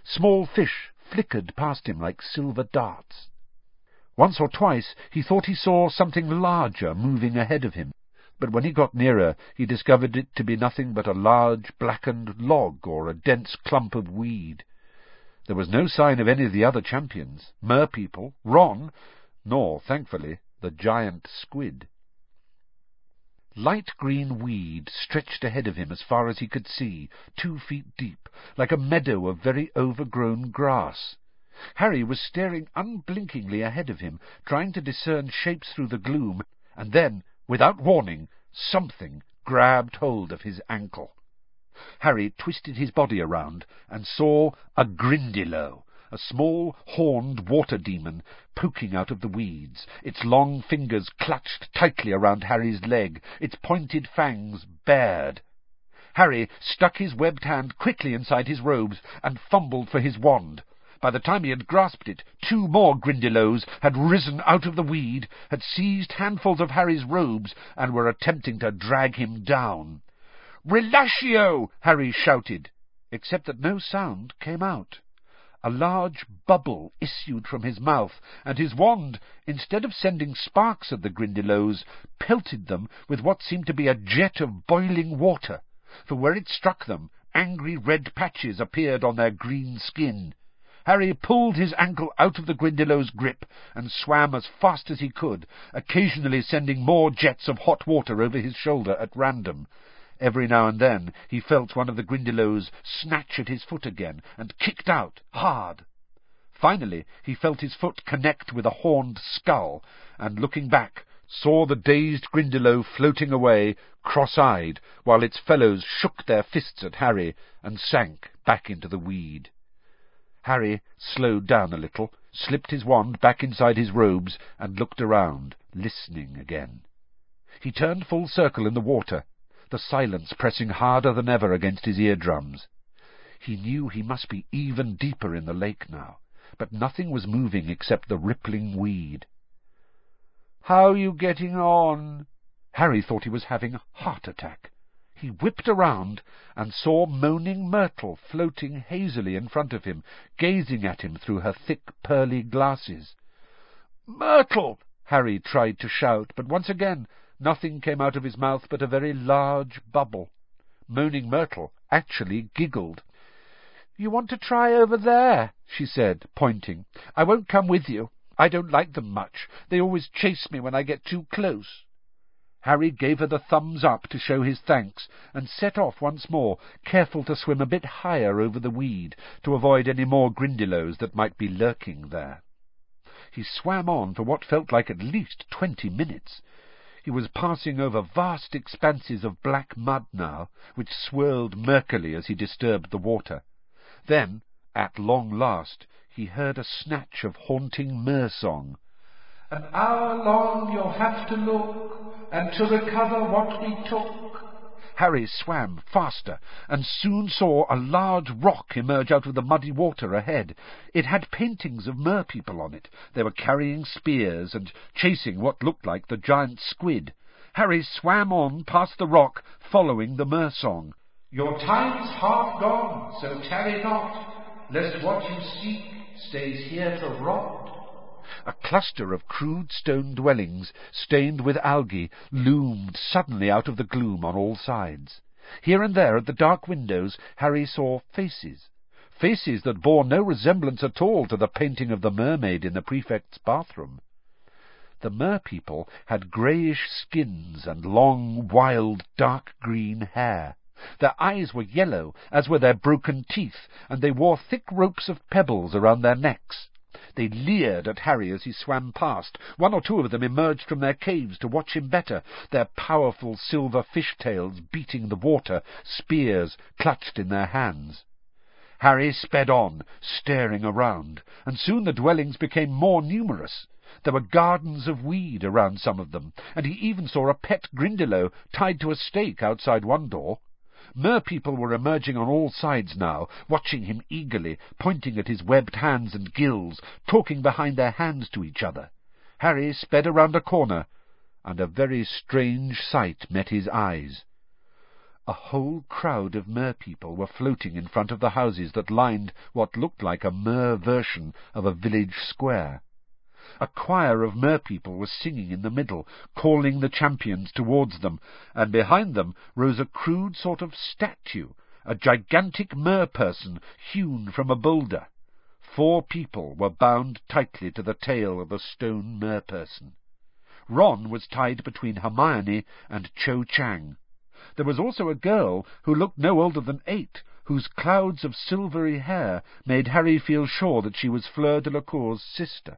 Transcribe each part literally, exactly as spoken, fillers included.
Small fish flickered past him like silver darts. Once or twice he thought he saw something larger moving ahead of him, but when he got nearer he discovered it to be nothing but a large blackened log or a dense clump of weed. There was no sign of any of the other champions, merpeople, Ron, nor, thankfully, the giant squid. Light green weed stretched ahead of him as far as he could see, two feet deep, like a meadow of very overgrown grass. Harry was staring unblinkingly ahead of him, trying to discern shapes through the gloom, and then, without warning, something grabbed hold of his ankle. Harry twisted his body around and saw a Grindylow, a small, horned water demon, poking out of the weeds. Its long fingers clutched tightly around Harry's leg, its pointed fangs bared. Harry stuck his webbed hand quickly inside his robes and fumbled for his wand. By the time he had grasped it, two more Grindylows had risen out of the weed, had seized handfuls of Harry's robes, and were attempting to drag him down. "Relatio!" Harry shouted, except that no sound came out. A large bubble issued from his mouth, and his wand, instead of sending sparks at the Grindylows, pelted them with what seemed to be a jet of boiling water, for where it struck them, angry red patches appeared on their green skin. Harry pulled his ankle out of the Grindylow's grip and swam as fast as he could, occasionally sending more jets of hot water over his shoulder at random. Every now and then he felt one of the Grindylows snatch at his foot again, and kicked out hard. Finally he felt his foot connect with a horned skull, and looking back, saw the dazed Grindylow floating away, cross-eyed, while its fellows shook their fists at Harry and sank back into the weed. Harry slowed down a little, slipped his wand back inside his robes, and looked around, listening again. He turned full circle in the water, the silence pressing harder than ever against his eardrums. He knew he must be even deeper in the lake now, but nothing was moving except the rippling weed. "How are you getting on?" Harry thought he was having a heart attack. He whipped around and saw Moaning Myrtle floating hazily in front of him, gazing at him through her thick pearly glasses. "Myrtle!" Harry tried to shout, but once again nothing came out of his mouth but a very large bubble. Moaning Myrtle actually giggled. "You want to try over there?" she said, pointing. "I won't come with you. I don't like them much. They always chase me when I get too close." Harry gave her the thumbs up to show his thanks, and set off once more, careful to swim a bit higher over the weed, to avoid any more Grindylows that might be lurking there. He swam on for what felt like at least twenty minutes. He was passing over vast expanses of black mud now, which swirled murkily as he disturbed the water. Then, at long last, he heard a snatch of haunting mer-song. "An hour long you'll have to look, and to recover what we took." Harry swam faster, and soon saw a large rock emerge out of the muddy water ahead. It had paintings of mer-people on it. They were carrying spears and chasing what looked like the giant squid. Harry swam on past the rock, following the mer-song. "Your time's half gone, so tarry not, lest what you seek stays here to rot." A cluster of crude stone dwellings, stained with algae, loomed suddenly out of the gloom on all sides. Here and there at the dark windows Harry saw faces, faces that bore no resemblance at all to the painting of the mermaid in the prefect's bathroom. The mer-people had greyish skins and long, wild, dark green hair. Their eyes were yellow, as were their broken teeth, and they wore thick ropes of pebbles around their necks. They leered at Harry as he swam past. One or two of them emerged from their caves to watch him better, their powerful silver fish-tails beating the water, spears clutched in their hands. Harry sped on, staring around, and soon the dwellings became more numerous. There were gardens of weed around some of them, and he even saw a pet Grindylow tied to a stake outside one door. Mer-people were emerging on all sides now, watching him eagerly, pointing at his webbed hands and gills, talking behind their hands to each other. Harry sped around a corner, and a very strange sight met his eyes. A whole crowd of mer-people were floating in front of the houses that lined what looked like a mer version of a village square. A choir of mer-people was singing in the middle, calling the champions towards them, and behind them rose a crude sort of statue, a gigantic mer-person hewn from a boulder. Four people were bound tightly to the tail of the stone mer-person. Ron was tied between Hermione and Cho Chang. There was also a girl who looked no older than eight, whose clouds of silvery hair made Harry feel sure that she was Fleur Delacour's sister.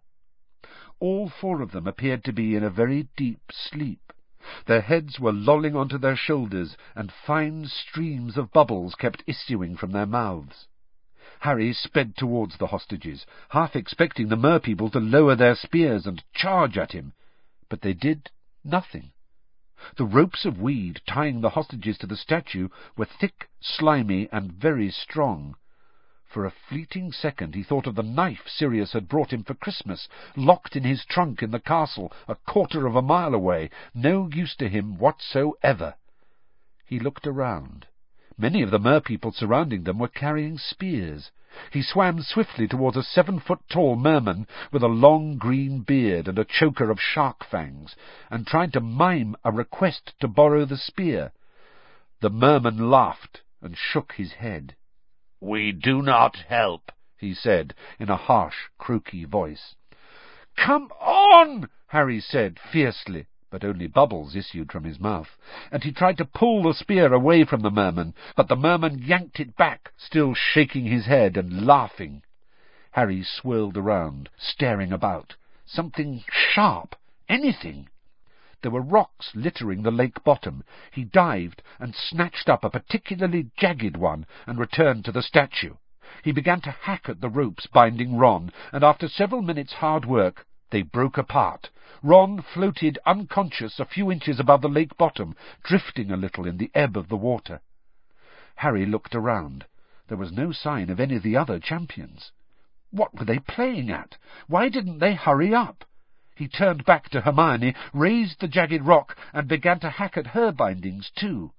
All four of them appeared to be in a very deep sleep. Their heads were lolling onto their shoulders, and fine streams of bubbles kept issuing from their mouths. Harry sped towards the hostages, half expecting the mer-people to lower their spears and charge at him, but they did nothing. The ropes of weed tying the hostages to the statue were thick, slimy, and very strong. For a fleeting second he thought of the knife Sirius had brought him for Christmas, locked in his trunk in the castle, a quarter of a mile away, no use to him whatsoever. He looked around. Many of the mer-people surrounding them were carrying spears. He swam swiftly towards a seven-foot-tall merman with a long green beard and a choker of shark fangs, and tried to mime a request to borrow the spear. The merman laughed and shook his head. "We do not help," he said, in a harsh, croaky voice. "Come on!" Harry said fiercely, but only bubbles issued from his mouth, and he tried to pull the spear away from the merman, but the merman yanked it back, still shaking his head and laughing. Harry swirled around, staring about. Something sharp, anything. There were rocks littering the lake bottom. He dived and snatched up a particularly jagged one and returned to the statue. He began to hack at the ropes binding Ron, and after several minutes' hard work they broke apart. Ron floated unconscious a few inches above the lake bottom, drifting a little in the ebb of the water. Harry looked around. There was no sign of any of the other champions. What were they playing at? Why didn't they hurry up? He turned back to Hermione, raised the jagged rock, and began to hack at her bindings too.